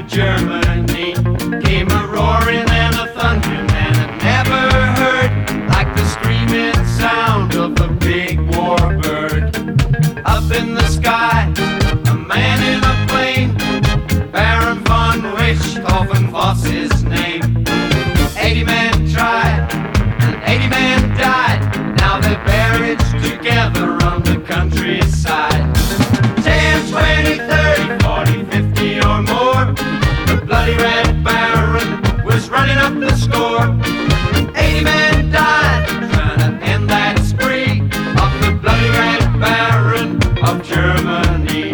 Germany came a roaring and a thundering and I never heard like the screaming sound of a big warbird. Up in the sky, a man in a plane, Baron von Richthofen was his name. 80 men tried and 80 men died. Now they're buried together on the countryside. 10, 20, 30, 40, 50 or more. The bloody Red Baron was running up the score. 80 men died trying to end that spree of the bloody Red Baron of Germany.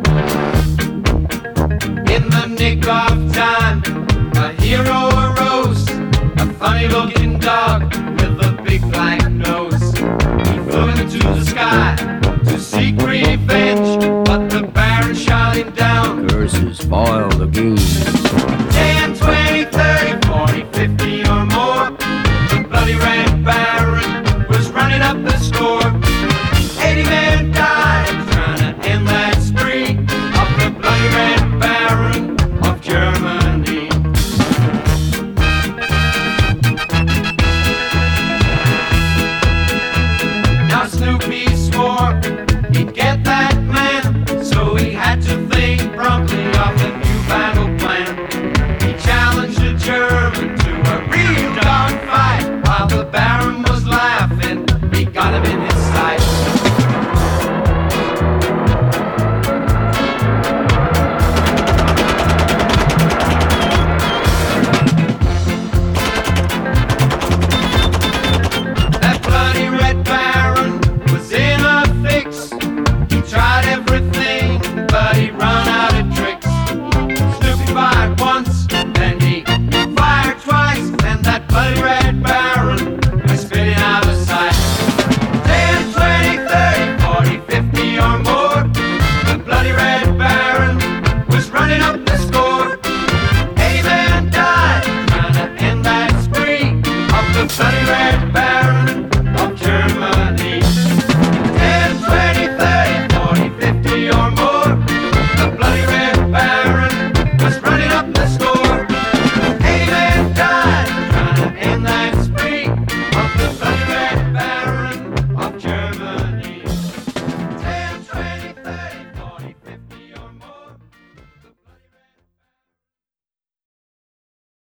In the nick of time, a hero arose, a funny-looking dog with a big black nose. He flew into the sky to seek